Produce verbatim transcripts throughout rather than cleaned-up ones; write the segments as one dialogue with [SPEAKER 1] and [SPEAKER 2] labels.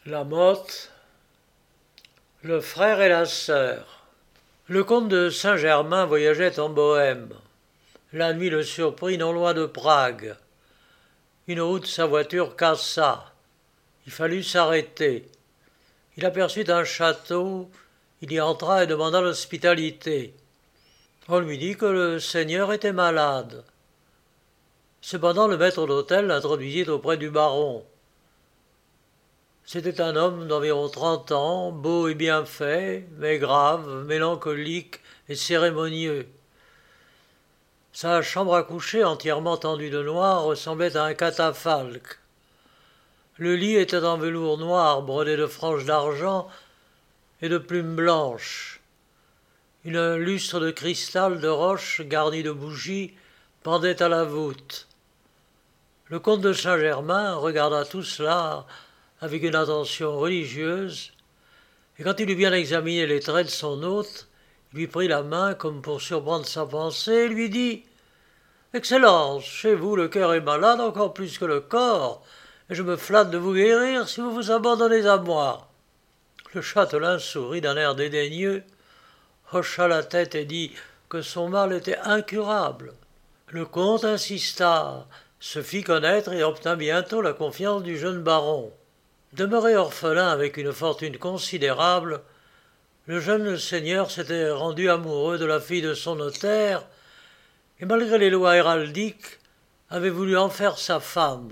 [SPEAKER 1] La Motte, le frère et la sœur. Le comte de Saint-Germain voyageait en Bohême. La nuit le surprit non loin de Prague. Une roue de sa voiture cassa. Il fallut s'arrêter. Il aperçut un château. Il y entra et demanda l'hospitalité. On lui dit que le seigneur était malade. Cependant, le maître d'hôtel l'introduisit auprès du baron. C'était un homme d'environ trente ans, beau et bien fait, mais grave, mélancolique et cérémonieux. Sa chambre à coucher, entièrement tendue de noir, ressemblait à un catafalque. Le lit était en velours noir, brodé de franges d'argent et de plumes blanches. Une lustre de cristal de roche, garnie de bougies, pendait à la voûte. Le comte de Saint-Germain regarda tout cela avec une attention religieuse, et quand il eut bien examiné les traits de son hôte, il lui prit la main comme pour surprendre sa pensée et lui dit « Excellence, chez vous le cœur est malade encore plus que le corps, et je me flatte de vous guérir si vous vous abandonnez à moi. » Le châtelain sourit d'un air dédaigneux, hocha la tête et dit que son mal était incurable. Le comte insista, se fit connaître et obtint bientôt la confiance du jeune baron. Demeuré orphelin avec une fortune considérable, le jeune seigneur s'était rendu amoureux de la fille de son notaire et, malgré les lois héraldiques, avait voulu en faire sa femme.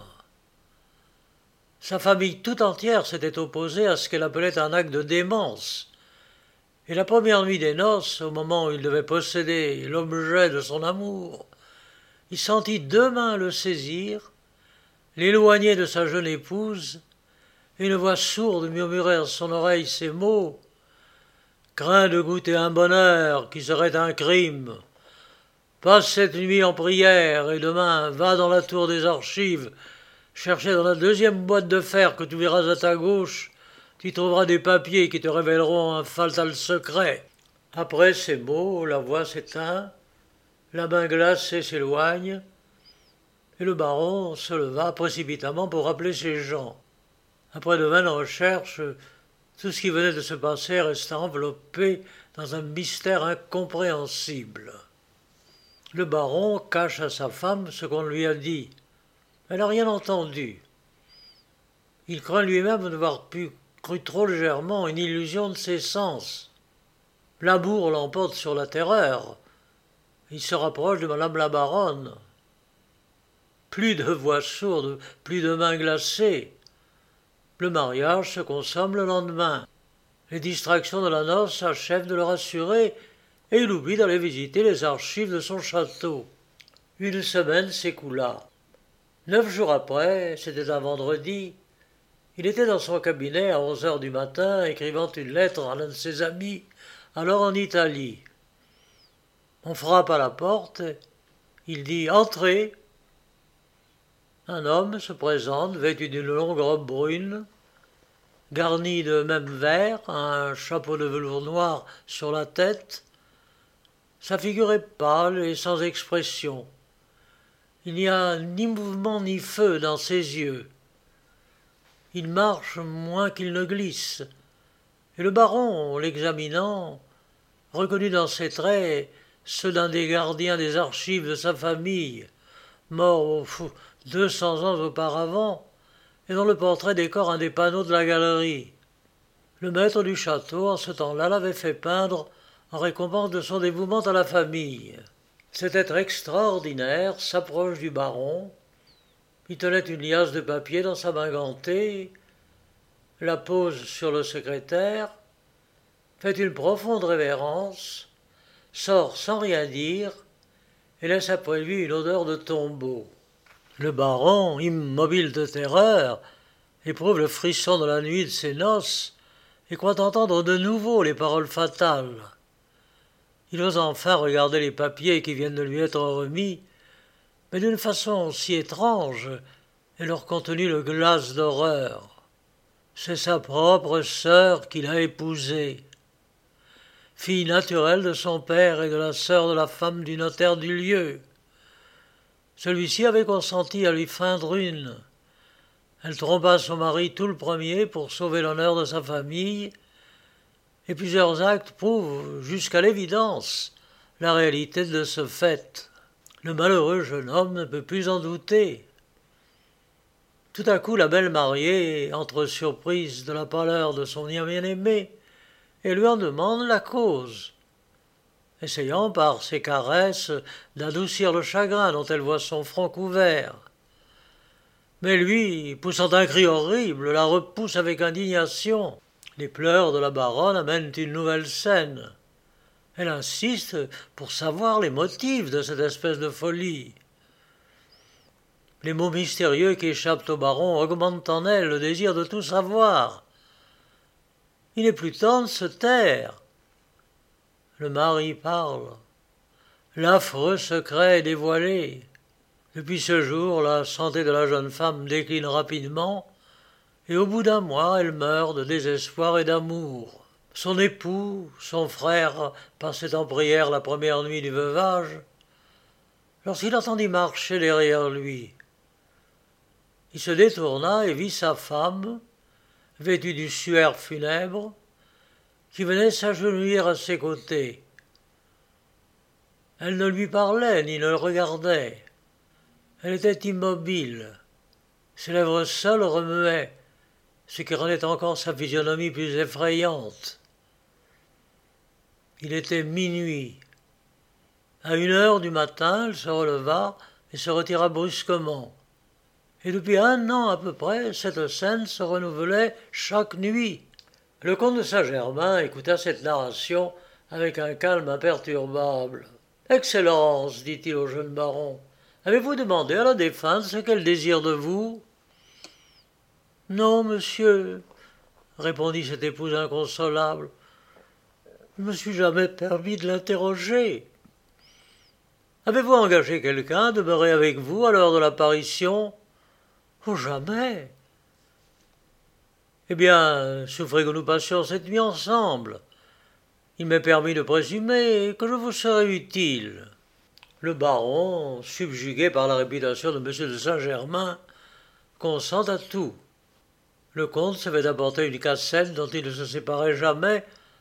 [SPEAKER 1] Sa famille tout entière s'était opposée à ce qu'elle appelait un acte de démence, et la première nuit des noces, au moment où il devait posséder l'objet de son amour, il sentit deux mains le saisir, l'éloigner de sa jeune épouse, et une voix sourde murmurait à son oreille ces mots « Crains de goûter un bonheur qui serait un crime. Passe cette nuit en prière et demain va dans la tour des archives, chercher dans la deuxième boîte de fer que tu verras à ta gauche, tu trouveras des papiers qui te révéleront un fatal secret. » Après ces mots, la voix s'éteint, la main glacée s'éloigne, et le baron se leva précipitamment pour rappeler ses gens. Après de vaines recherches, tout ce qui venait de se passer resta enveloppé dans un mystère incompréhensible. Le baron cache à sa femme ce qu'on lui a dit. Elle n'a rien entendu. Il craint lui-même d'avoir pu cru trop légèrement une illusion de ses sens. L'amour l'emporte sur la terreur. Il se rapproche de madame la baronne. Plus de voix sourdes, plus de mains glacées. Le mariage se consomme le lendemain. Les distractions de la noce achèvent de le rassurer et il oublie d'aller visiter les archives de son château. Une semaine s'écoula. Neuf jours après, c'était un vendredi, il était dans son cabinet à onze heures du matin, écrivant une lettre à l'un de ses amis, alors en Italie. On frappe à la porte, il dit « Entrez ». Un homme se présente, vêtu d'une longue robe brune, garnie de même vert, un chapeau de velours noir sur la tête. Sa figure est pâle et sans expression. Il n'y a ni mouvement ni feu dans ses yeux. Il marche moins qu'il ne glisse, et le baron, l'examinant, reconnut dans ses traits ceux d'un des gardiens des archives de sa famille, mort deux cents ans auparavant, et dont le portrait décore un des panneaux de la galerie. Le maître du château, en ce temps-là, l'avait fait peindre en récompense de son dévouement à la famille. Cet être extraordinaire s'approche du baron. Il tenait une liasse de papier dans sa main gantée, la pose sur le secrétaire, fait une profonde révérence, sort sans rien dire et laisse après lui une odeur de tombeau. Le baron, immobile de terreur, éprouve le frisson de la nuit de ses noces et croit entendre de nouveau les paroles fatales. Il ose enfin regarder les papiers qui viennent de lui être remis, mais d'une façon si étrange et leur contenu le glace d'horreur. C'est sa propre sœur qu'il a épousée, fille naturelle de son père et de la sœur de la femme du notaire du lieu. Celui-ci avait consenti à lui feindre une. Elle trompa son mari tout le premier pour sauver l'honneur de sa famille, et plusieurs actes prouvent jusqu'à l'évidence la réalité de ce fait. Le malheureux jeune homme ne peut plus en douter. Tout à coup, la belle mariée entre surprise de la pâleur de son bien-aimé et lui en demande la cause, essayant par ses caresses d'adoucir le chagrin dont elle voit son front couvert. Mais lui, poussant un cri horrible, la repousse avec indignation. Les pleurs de la baronne amènent une nouvelle scène. Elle insiste pour savoir les motifs de cette espèce de folie. Les mots mystérieux qui échappent au baron augmentent en elle le désir de tout savoir. Il est plus temps de se taire. Le mari parle. L'affreux secret est dévoilé. Depuis ce jour, la santé de la jeune femme décline rapidement, et au bout d'un mois, elle meurt de désespoir et d'amour. Son époux, son frère, passait en prière la première nuit du veuvage, lorsqu'il entendit marcher derrière lui. Il se détourna et vit sa femme, vêtue du suaire funèbre, qui venait s'agenouiller à ses côtés. Elle ne lui parlait ni ne le regardait. Elle était immobile. Ses lèvres seules remuaient, ce qui rendait encore sa physionomie plus effrayante. Il était minuit. À une heure du matin, elle se releva et se retira brusquement. Et depuis un an à peu près, cette scène se renouvelait chaque nuit. Le comte de Saint-Germain écouta cette narration avec un calme imperturbable. « Excellence, dit-il au jeune baron, avez-vous demandé à la défunte ce qu'elle désire de vous ?»« Non, monsieur, répondit cette épouse inconsolable. Je ne me suis jamais permis de l'interroger. Avez-vous engagé quelqu'un à demeurer avec vous à l'heure de l'apparition ? Oh, jamais. Eh bien, souffrez que nous passions cette nuit ensemble. Il m'est permis de présumer que je vous serai utile. Le baron, subjugué par la réputation de M. de Saint-Germain, consent à tout. Le comte se fait apporter une cassette dont il ne se séparait jamais,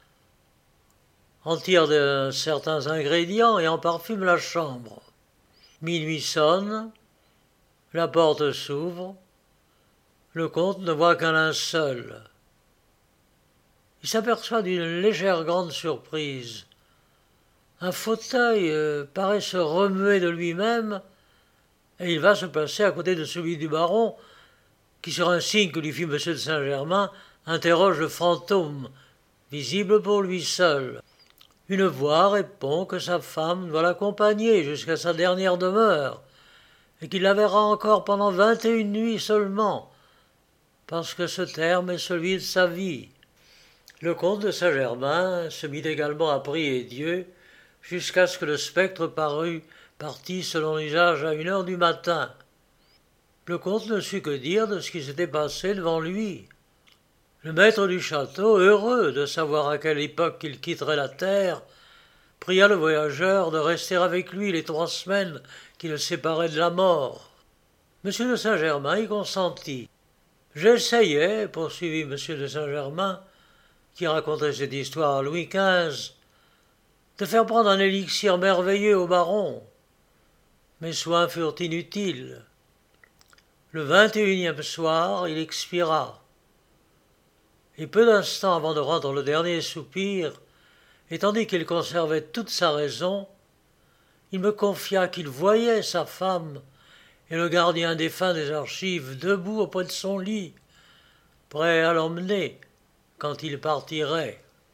[SPEAKER 1] en tire de certains ingrédients et en parfume la chambre. Minuit sonne, la porte s'ouvre, le comte ne voit qu'un linceul. Il s'aperçoit d'une légère grande surprise. Un fauteuil euh, paraît se remuer de lui-même, et il va se placer à côté de celui du baron, qui, sur un signe que lui fit M. de Saint-Germain, interroge le fantôme, visible pour lui seul. Une voix répond que sa femme doit l'accompagner jusqu'à sa dernière demeure, et qu'il la verra encore pendant vingt et une nuits seulement, parce que ce terme est celui de sa vie. Le comte de Saint-Germain se mit également à prier Dieu, jusqu'à ce que le spectre parût parti selon l'usage à une heure du matin. Le comte ne sut que dire de ce qui s'était passé devant lui. Le maître du château, heureux de savoir à quelle époque il quitterait la terre, pria le voyageur de rester avec lui les trois semaines qui le séparaient de la mort. M. de Saint-Germain y consentit. J'essayais, poursuivit M. de Saint-Germain, qui racontait cette histoire à Louis quinze, de faire prendre un élixir merveilleux au baron. Mes soins furent inutiles. Le vingt et unième soir, il expira. Et peu d'instants avant de rendre le dernier soupir, et tandis qu'il conservait toute sa raison, il me confia qu'il voyait sa femme et le gardien défunt des archives debout auprès de son lit, prêt à l'emmener quand il partirait.